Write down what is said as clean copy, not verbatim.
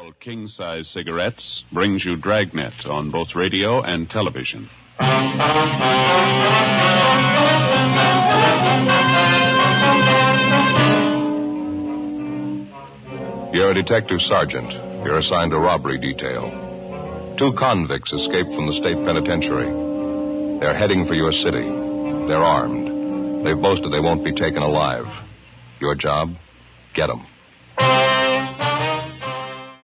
Marlboro king-size cigarettes brings you Dragnet on both radio and television. You're a detective sergeant. You're assigned a robbery detail. 2 convicts escaped from the state penitentiary. They're heading for your city. They're armed. They've boasted they won't be taken alive. Your job? Get them.